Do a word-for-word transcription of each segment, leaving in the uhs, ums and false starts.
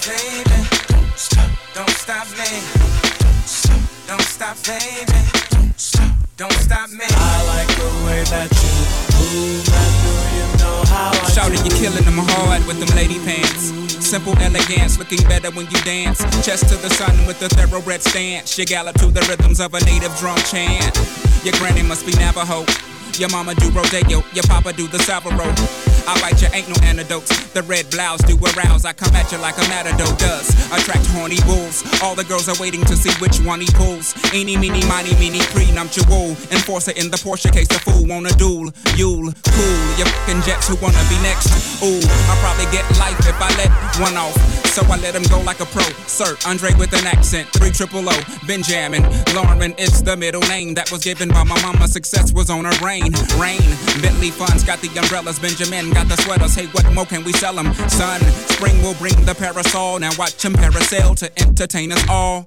baby. Don't stop. Don't stop me. Don't stop. Don't stop, baby. Don't stop. Don't stop me. I like the way that you move. That do you know how I Shouting, you killing them hard with them lady pants. Simple elegance, looking better when you dance. Chest to the sun with the thoroughbred stance. You gallop to the rhythms of a native drum chant. Your granny must be Navajo. Your mama do rodeo, your papa do the Salvaro. I bite you, ain't no antidotes. The red blouse do arouse. I come at you like a matador does. Attract horny bulls. All the girls are waiting to see which one he pulls. Eeny, meeny, miny, meeny, prenuptial. Enforcer in the Porsche case, the fool wanna duel. You'll cool your fucking jets who wanna be next. Ooh, I'll probably get life if I let one off. So I let him go like a pro. Sir, Andre with an accent. Three triple O, Benjamin. Lauren is the middle name that was given by my mama. Success was on her brain. Rain, Bentley funds, got the umbrellas. Benjamin got the sweaters. Hey, what more can we sell them? Son, spring will bring the parasol. Now watch him parasail to entertain us all.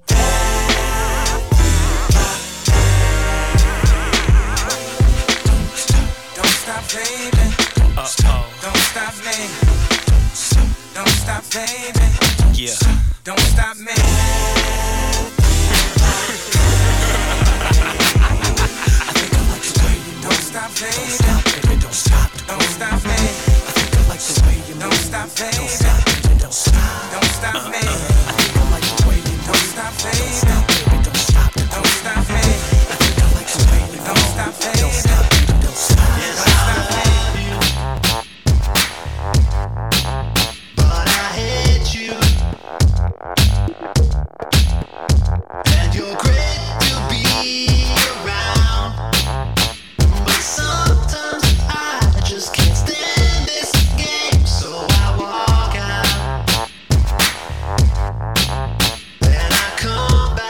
Don't stop, baby. Don't stop. Don't stop me. Don't stop, baby. Yeah. Don't stop me. I think I like the way you move. Don't stop, baby. Don't stop, baby. Don't stop. Don't stop me. I think I like the way you move. Don't stop, baby. Don't stop, baby. Don't stop. Don't stop me. I think I like the way you move. Don't stop, baby. Don't stop, baby. Don't stop. Don't stop me. I think I like the way you move. Don't stop, baby. Don't stop, baby. Don't stop. Don't stop me. And you're great to be around, but sometimes I just can't stand this game, so I walk out. Then I come back.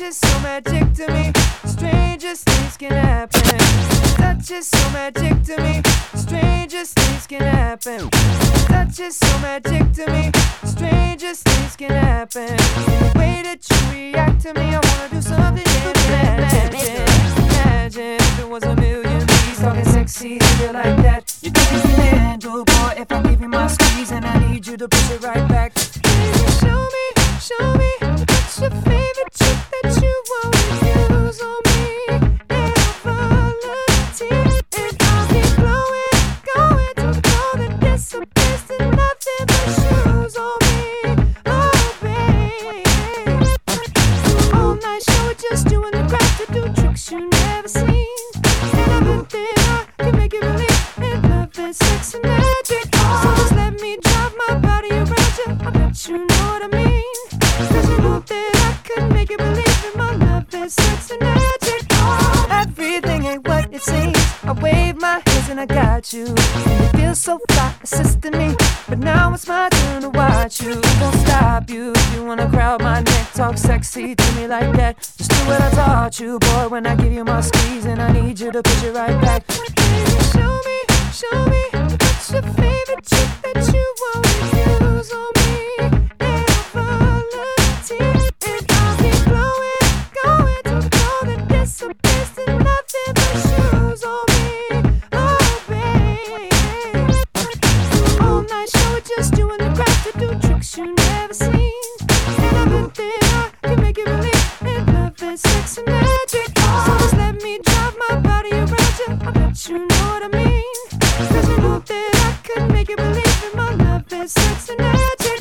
is so magic to me. Strangest things can happen. Touch is so magic to me. Strangest things can happen. Touch is so magic to me. Strangest things can happen. The way that you react to me, I wanna do something imagine. Imagine if it was a million bees talking sexy to you like that. You think you can handle, boy, if I give you my squeeze and I need you to push it right back. Baby, show me, show me what's your favorite trick that you always use on me. And I'll volunteer and I'll keep blowing, going to know that there's the best and nothing but shoes on me. Oh, babe. All night show it just you and the crowd to do tricks you never seen. And I bet that I can make you believe in love and sex and magic. So just let me drive my body around you. I bet you know what I mean. Cause you know that I could make you believe in my love and sex and magic. Oh, everything ain't what it seems. I wave my hands and I got you. And you feel so fly assisting me. But now it's my turn to watch you. Won't stop you if you wanna crowd my neck. Talk sexy to me like that. Just do what I taught you, boy, when I give you my squeeze. And I need you to push it right back. Baby, show me, show me what's your favorite trick that you always use on me. And I'll volunteer and I'll keep blowing, going to know that there's the best and nothing but shoes on me. Oh, babe. All night show it just you and the crowd to do tricks you never seen. And I bet that I can make you believe in love and sex and magic. So just let me drive my body around you. I bet you know what I mean. Cause you know that I could make you believe in my love and sex and magic.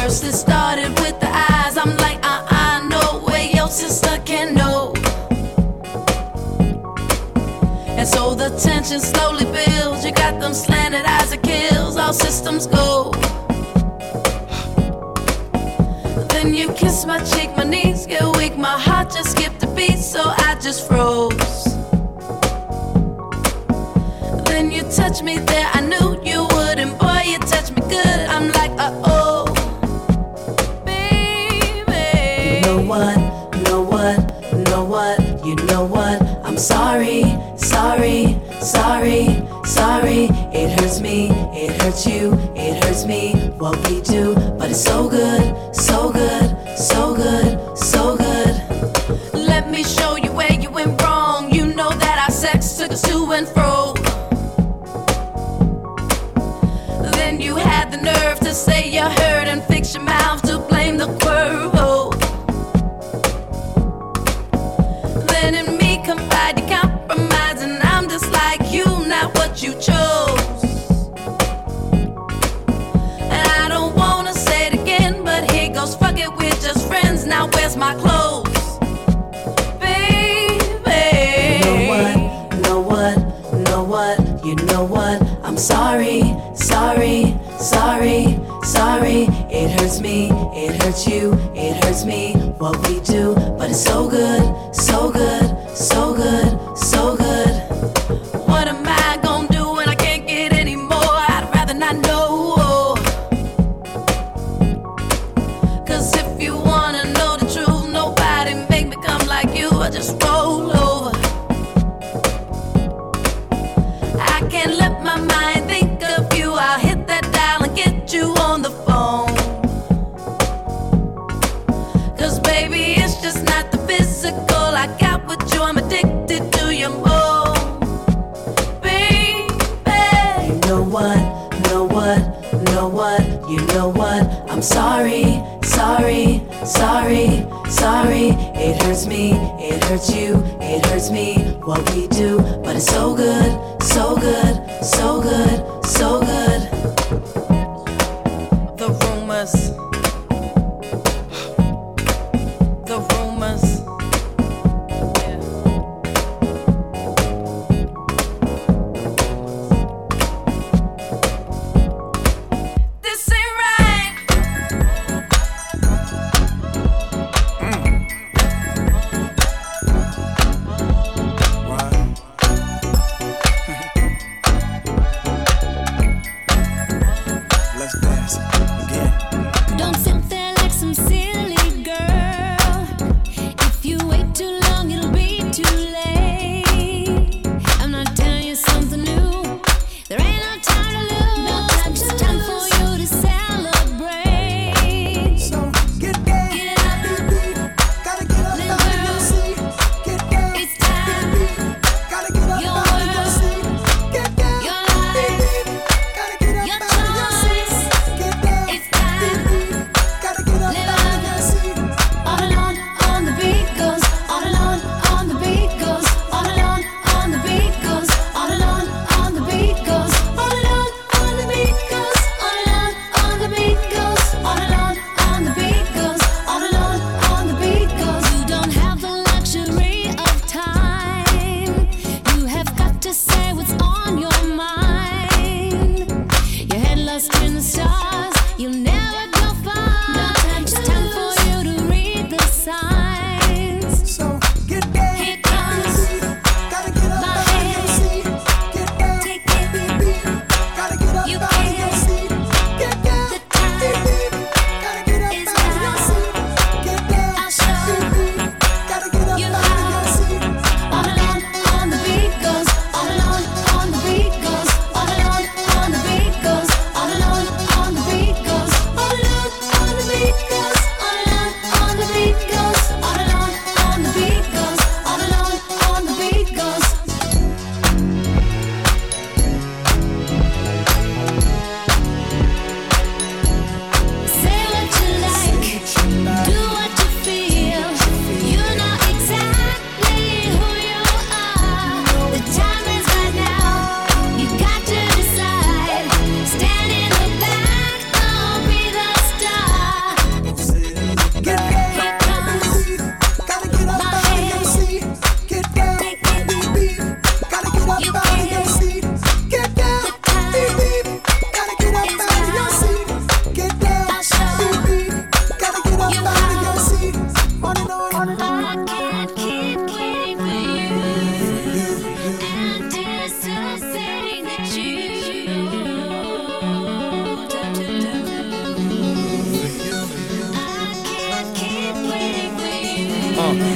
First it started with the eyes. I'm like, uh-uh, no way, your sister can know. And so the tension slowly builds. You got them slanted eyes, it kills. All systems go. Then you kiss my cheek, my knees get weak. My heart just skipped a beat, so I just froze. Then you touch me there, I knew you would. And boy, you touch me good. I'm like, uh-oh, baby. You know what, know what, know what, you know what. I'm sorry, sorry, sorry, sorry. It hurts me, it hurts you, it hurts me, what we do. But it's so good, so good, so good, so good. Let me show you where you went wrong. You know that our sex took us to and fro. Then you had the nerve to say you heard and fix your mouth to blame the Cuervo. Then in me confide, you compromise, and I'm just like you, not what you chose. And I don't wanna say it again, but here goes, fuck it, we're just friends. Now where's my clothes, baby? You know what, know what, know what, you know what. I'm sorry, sorry, sorry, sorry. It hurts me, it hurts you, it hurts me, what we do. But it's so good, so good, so good, so good. What am I gonna do when I can't get any more? I'd rather not know. Cause if you wanna know the truth, nobody make me come like you. I just roll over. I can't let my mind think of you. I'll hit that dial and get you on the phone. Cause baby, it's just not the physical I got with you. I'm addicted to your more, baby. You know what, know what, know what, you know what. I'm sorry, sorry, sorry, sorry. It hurts me, it hurts you, it hurts me, what we do. But it's so good, so good, so good, so good. The rumors, the rumors. This ain't right. Let's dance again. Don't sit there like some silly girl. If you wait too long, it'll be too late. I'm not telling you something new. There ain't no time to lose. It's time for you to celebrate. So get down, Get up, beat, gotta get up little out of your girl. seat. Get down, It's time. beat, gotta get up Your out of your world. seat. Get down, Your beat, life. gotta get up Your out of your seat. choice. Get down, It's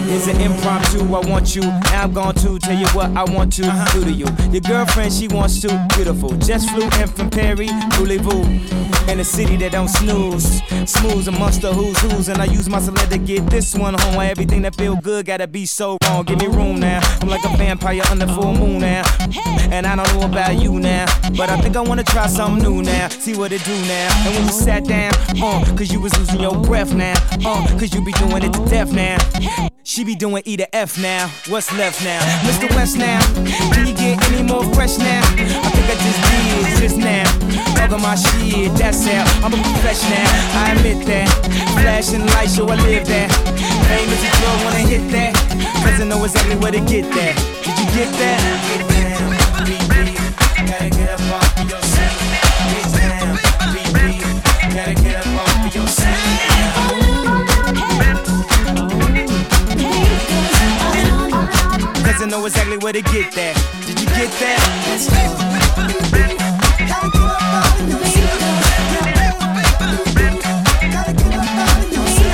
It's an impromptu, I want you. Now I'm going to tell you what I want to uh-huh. do to you. Your girlfriend, she wants to. Beautiful. Just flew in from Perry, Voulez-vous. In a city that don't snooze. Smooth amongst the who's who's. And I use my select to get this one home. Why everything that feel good gotta be so wrong. Give me room now. I'm like a vampire under full moon now. And I don't know about you now. But I think I wanna try something new now. See what it do now. And when you sat down, uh, cause you was losing your breath now. Uh, cause you be doing it to death now. She be doing E to F now. What's left now? Mister West now. Can you get any more fresh now? I think I just did just now. Talking my shit, that's how I'm a professional. I admit that. Flashing lights, show I live that. Famous as girl wanna hit that. Cause I know exactly where to get that. Did you get that? Get down, be real. Gotta get up off of your seat. Get down, be real. Gotta get up off of your seat. Cause I know exactly where to get that. Did you get that? Let's go. Gotta get up out of your seat. Gotta get up out of your seat.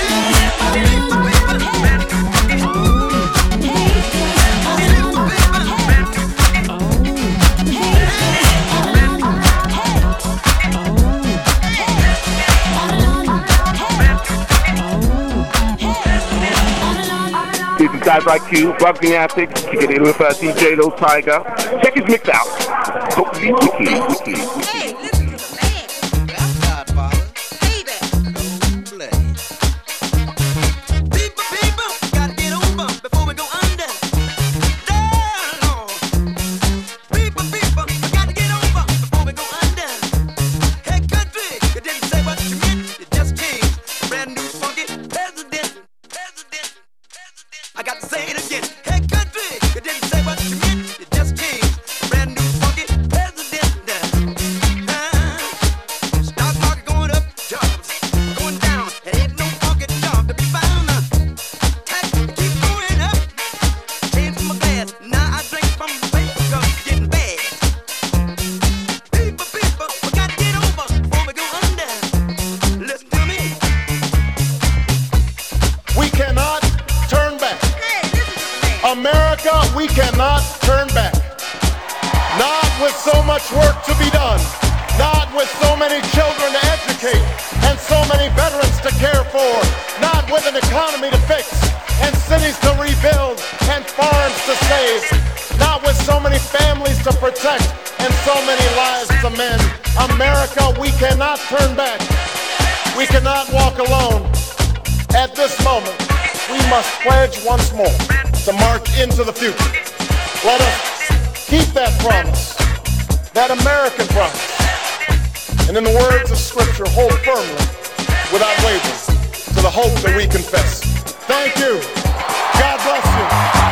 This is guys like you, Bugsy Antics, kicking it with uh, D J Lil Tiger. Check his mix out. Totally wicked, wicked, wicked. Once more to march into the future. Let us keep that promise, that American promise, and in the words of Scripture, hold firmly, without wavering, to the hope that we confess. Thank you. God bless you.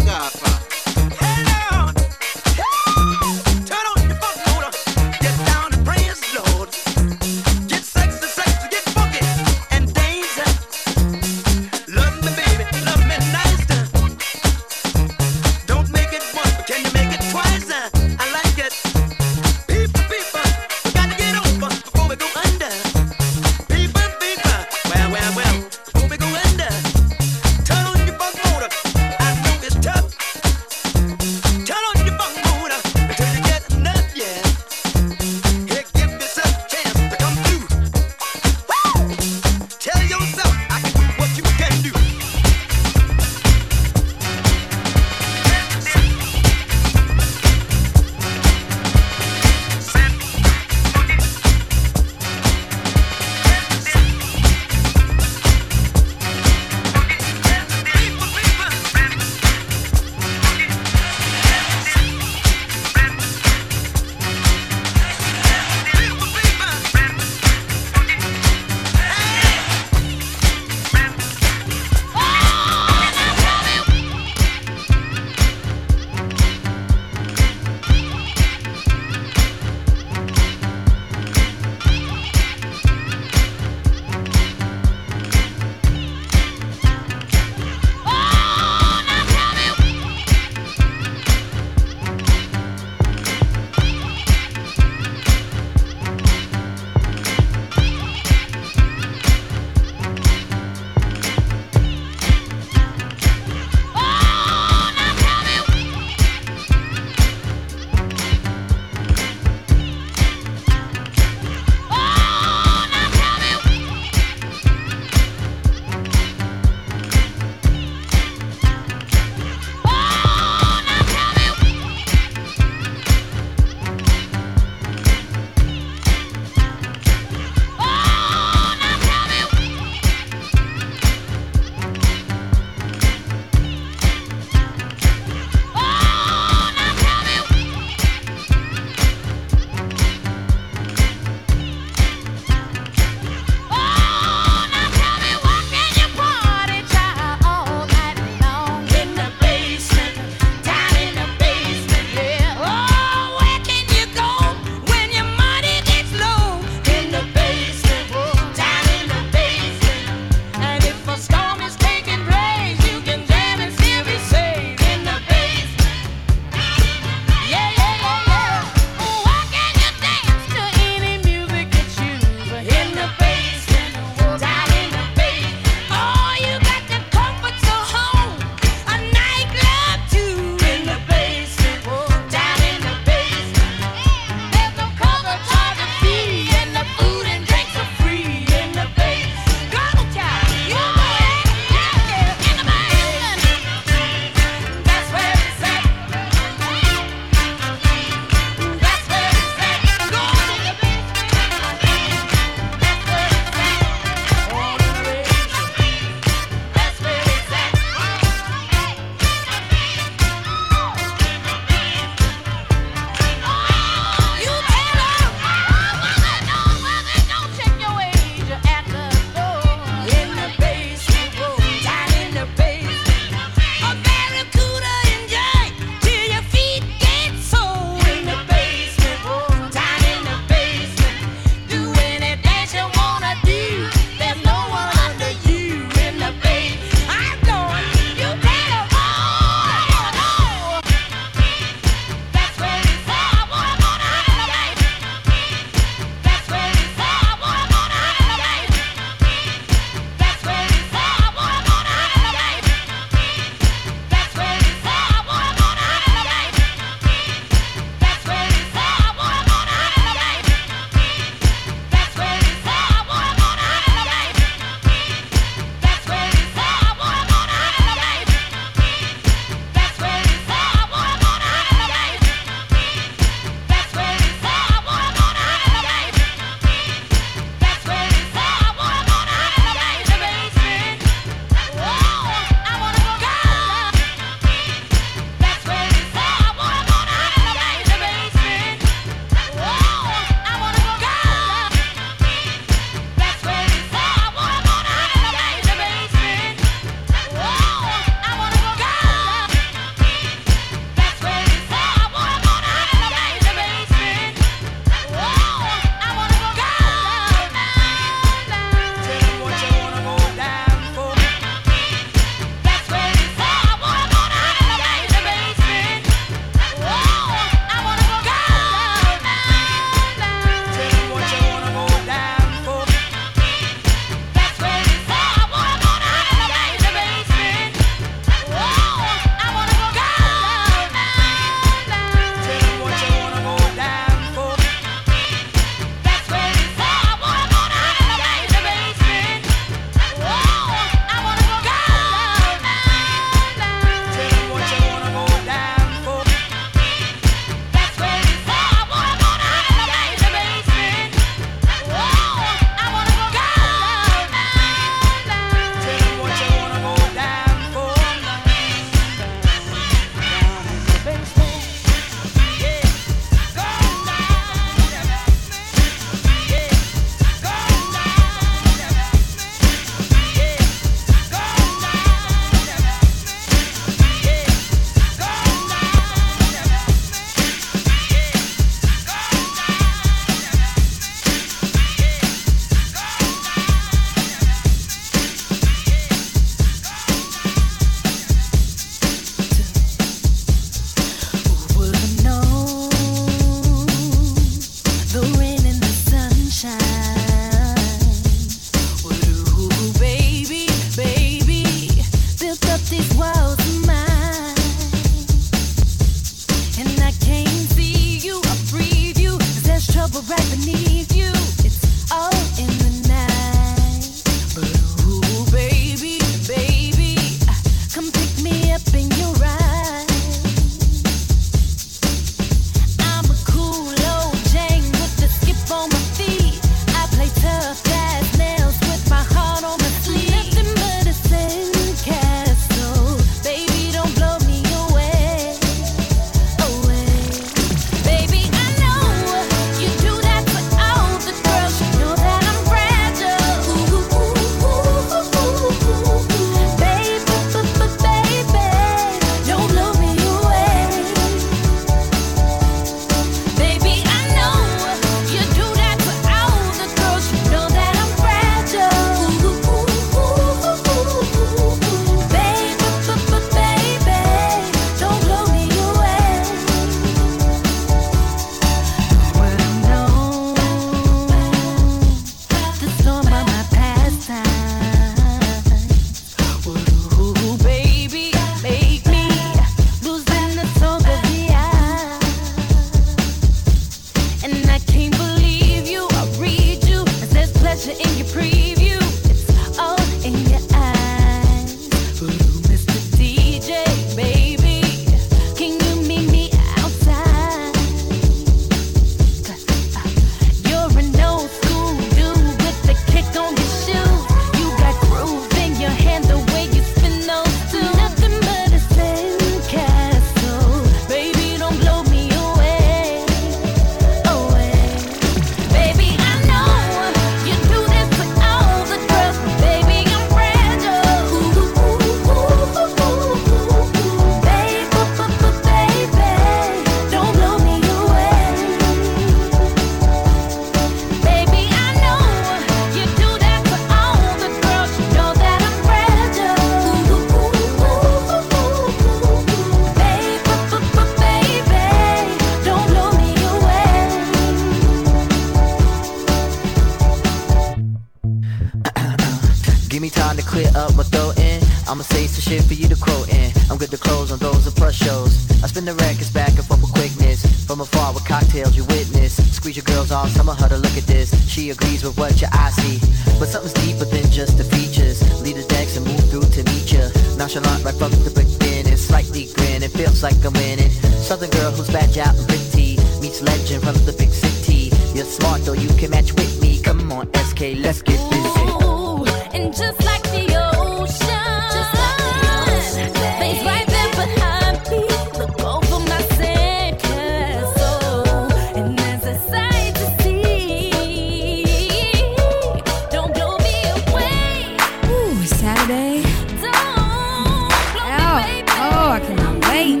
Give me time to clear up my throat in. I'ma say some shit for you to quote in. I'm good to close on those and plus shows. I spin the records back and forth with quickness. From afar with cocktails you witness. Squeeze your girl's arms, tell her to look at this. She agrees with what your eyes see. But something's deeper than just the features. Lead the decks and move through to meet ya. Nonchalant right from the beginning. Slightly grin, it feels like I'm winning. Southern girl who's badge out and pretty. Meets legend from the big city. You're smart though, you can match with me. Come on S K, let's get busy. Ooh, and just like the ocean, just like the ocean, babe's right there behind me. Look over my sandcastle, and there's a sight to see. Don't blow me away. Ooh, Saturday. Don't blow Oh, me, baby. oh, I cannot wait.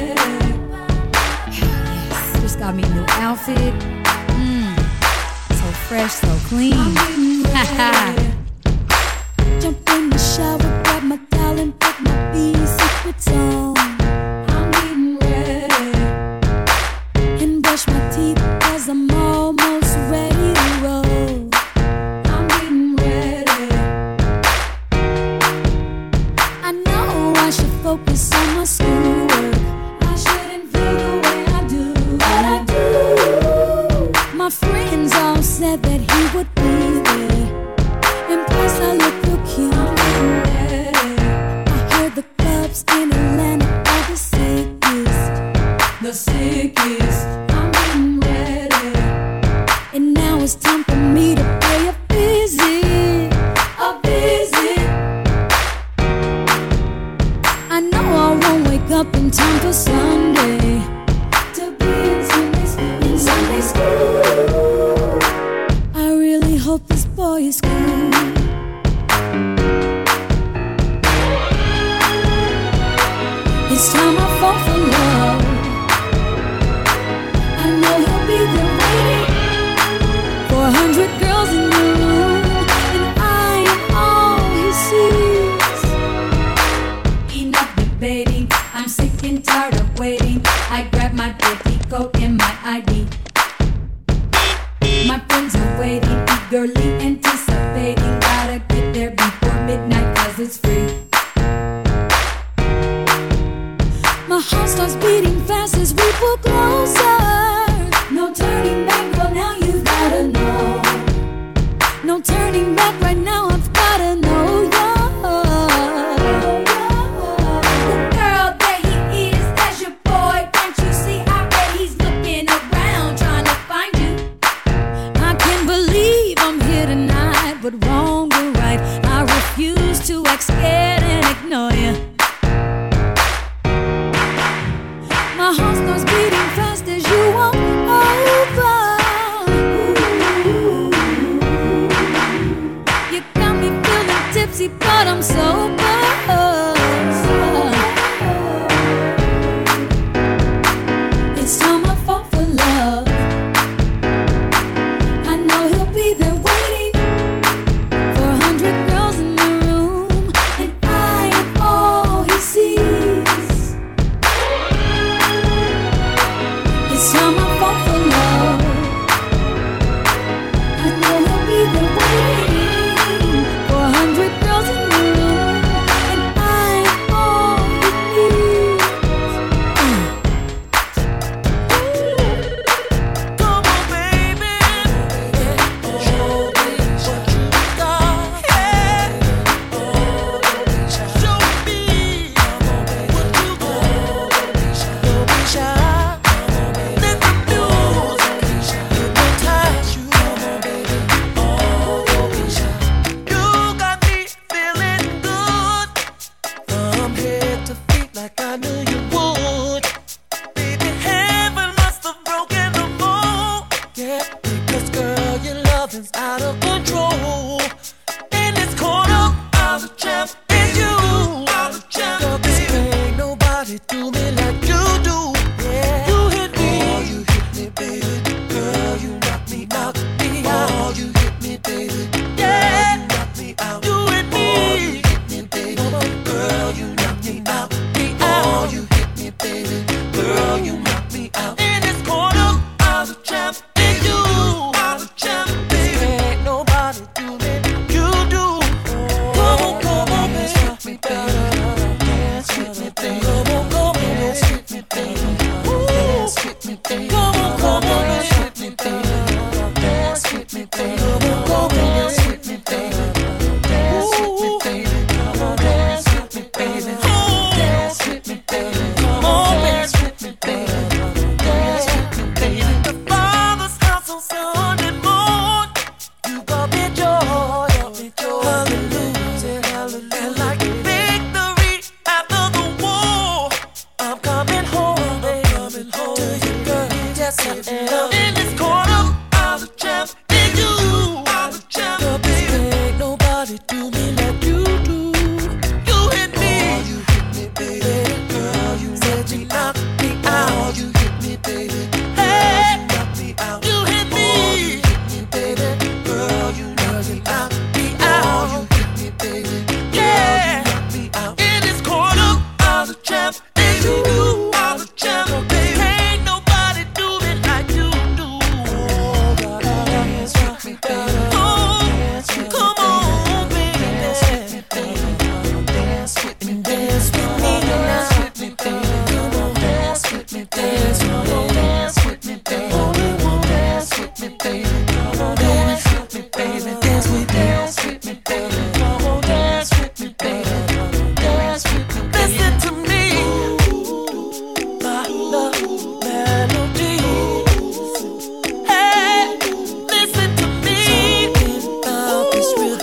Yes, just got me a new outfit. Mmm, so fresh, so clean. Jump in the shower, grab my towel and put my B secrets on. I'm getting ready and brush my teeth cause I'm almost ready to roll. I'm getting ready. I know I should focus on my schoolwork. I shouldn't feel the way I do, but I do. My friends all said that he would be there. And plus I look real cute. I heard the clubs in Atlanta are the sickest. The sickest. I'm getting ready. And now it's time for me to pay a visit. A visit. I know I won't wake up in time for Sunday. To be in Sunday school. In Sunday school. I really hope this boy is cool. It's time I fall for love. I know he'll be there waiting for a hundred girls in the room, and I am all he sees. Enough debating, I'm sick and tired of waiting. I grab my dirty coat and my I D. My friends are waiting, eagerly anticipating. Gotta get there before midnight cause it's free. My heart starts beating fast as we pull closer. No turning back, girl, now you've gotta know. No turning back right now, I've gotta know you. The girl that he is, that's your boy. Can't you see? I bet he's looking around trying to find you. I can't believe I'm here tonight, but wrong or right, I refuse to act scared and ignore you. My heart starts beating fast as you walk over. You got me feeling tipsy, but I'm sober. It's time I fall for love. I know he'll be there waiting for a hundred girls in the room, and I am all he sees. It's time I fall for love. I know he'll be there waiting for a hundred girls in the room,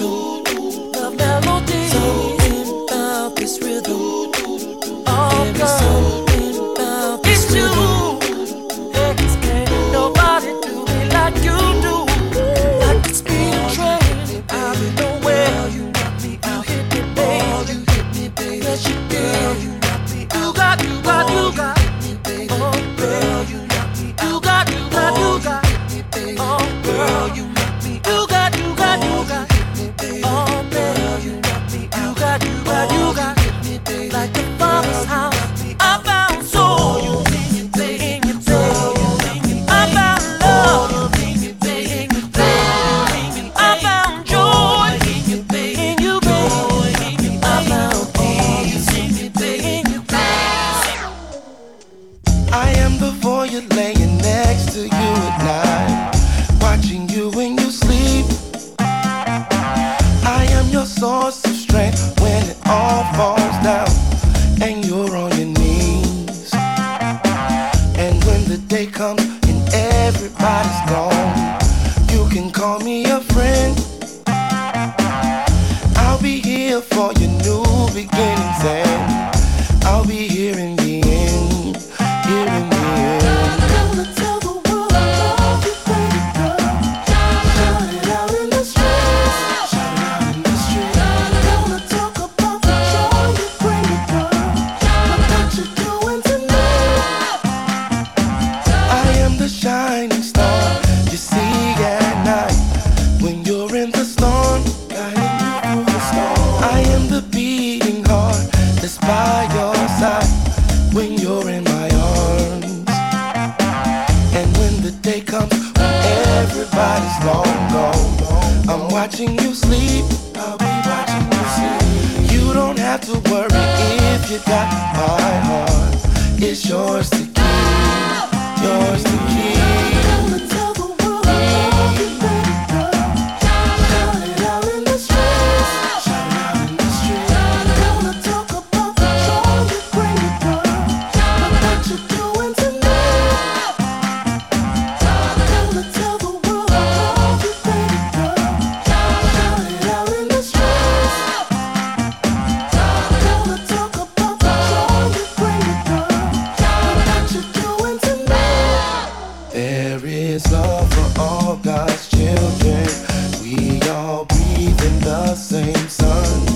rhythm, the melody. Something about this rhythm. Oh, girl, something about this it's rhythm. It's can't nobody do me like you do. Like it's being trained out of nowhere. You knock me out, hit me, babe. You hit me, babe. Yes, you did. You knock me out. You got, you got, you got. Oh, girl, you knock me out. You got, you got, you got. Oh, girl, you knock me out. You got, you got, you got. Oh, babe, you knock me out. You got, you got, you got. Like the Father's house, I found soul in you, babe, in you, babe. I found love in you, babe, in you, babe. I found joy in you, babe, in you, babe. I found peace in you, babe, in you, babe. I am the voyeur laying next to you at night, watching you when you sleep. I am your source of strength when it all falls down and you're on your knees. And when the day comes and everybody's gone, you can call me a friend. I'll be here for your new beginnings, and I'll be here in the end, here in the end. I'm gonna tell the world I love you, baby girl. Shout it out in the streets, shout it out in the streets. I'm gonna talk about the joy you bring me, girl. Look what you're doing tonight. I am the shining star you see at night when you're in the storm, guiding you through the storm. I am the beating heart that's by your side when you're in my arms. And when the day comes when everybody's long gone, I'm watching you sleep, I'll be watching you sleep. You don't have to worry if you got my heart. It's yours to keep, yours to keep. I'm gonna tell the world I love you, baby girl. Shout it out in the streets, shout it out in the streets. I'm gonna talk about the joy you bring me, girl. Look what you're doing tonight. I'm gonna tell the world I love you, baby girl. Shout it out in the streets. I'm gonna talk about the joy you bring me, girl. Look what you're doing tonight. There is love for all God's children. We all breathe in the same sun.